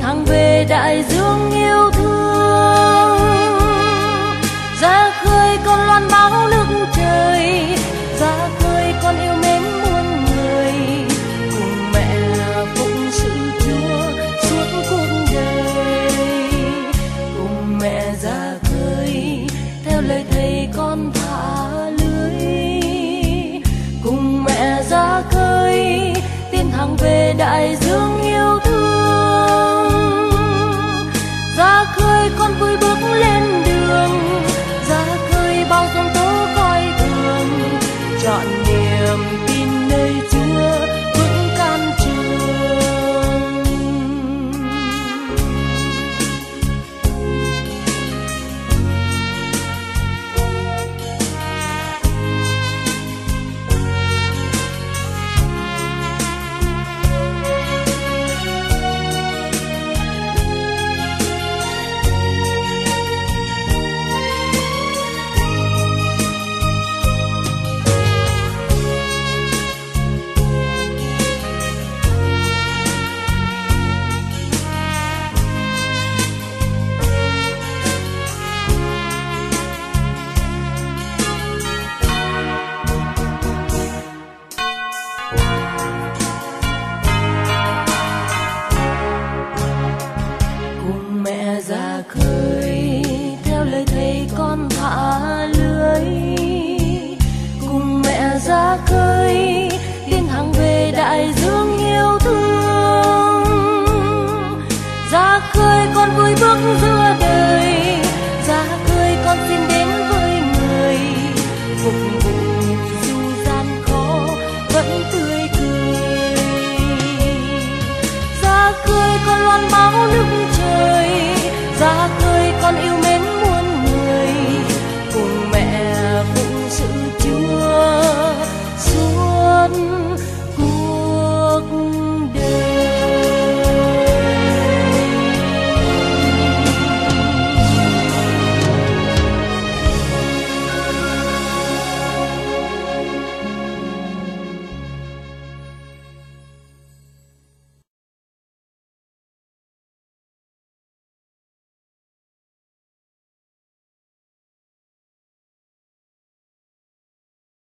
thẳng về đại dương yêu thương. Ra khơi con loan báo nước trời, ra khơi con yêu mến muôn người, cùng mẹ phụng sự Chúa suốt cuộc đời. Cùng mẹ ra khơi theo lời thầy con thả lưới, cùng mẹ ra khơi tiến thẳng về đại dương yêu thương. Ra khơi con vui bước lên đường, ra khơi bao giông tố coi thường, trọn niềm tin nơi Chúa vững can trường. Ra khơi theo lời thầy con thả lưới, cùng mẹ ra khơi tiến thẳng về đại dương yêu thương. Ra khơi con vui bước giữa đời, ra khơi con xin đến với người, phục vụ dù gian khó vẫn tươi cười. Ra khơi con loan báo nước trời, ra khơi con yêu mến muôn